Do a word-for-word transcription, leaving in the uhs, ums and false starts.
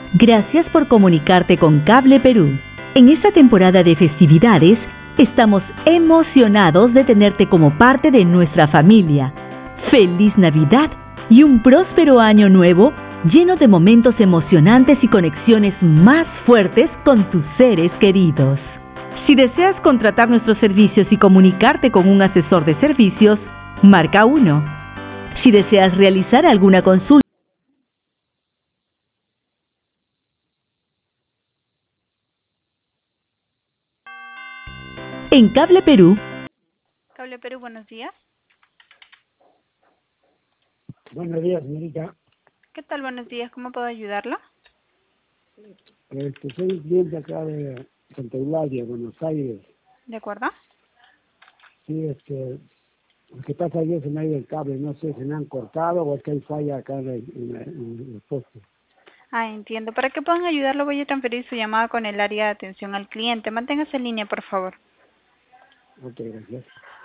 Gracias por comunicarte con Cable Perú. En esta temporada de festividades, estamos emocionados de tenerte como parte de nuestra familia. ¡Feliz Navidad y un próspero año nuevo lleno de momentos emocionantes y conexiones más fuertes con tus seres queridos! Si deseas contratar nuestros servicios y comunicarte con un asesor de servicios, marca uno. Si deseas realizar alguna consulta, en Cable Perú. Cable Perú, buenos días. Buenos días, señorita. ¿Qué tal? Buenos días. ¿Cómo puedo ayudarla? Este, soy cliente acá de Santa Eulalia, Buenos Aires. ¿De acuerdo? Sí, este, lo que pasa es que se me ha ido el cable, no sé si me han cortado o es que hay falla acá en el, en el- en el poste. Ah, entiendo. Para que puedan ayudarlo, voy a transferir su llamada con el área de atención al cliente. Manténgase en línea, por favor. Ok, gracias.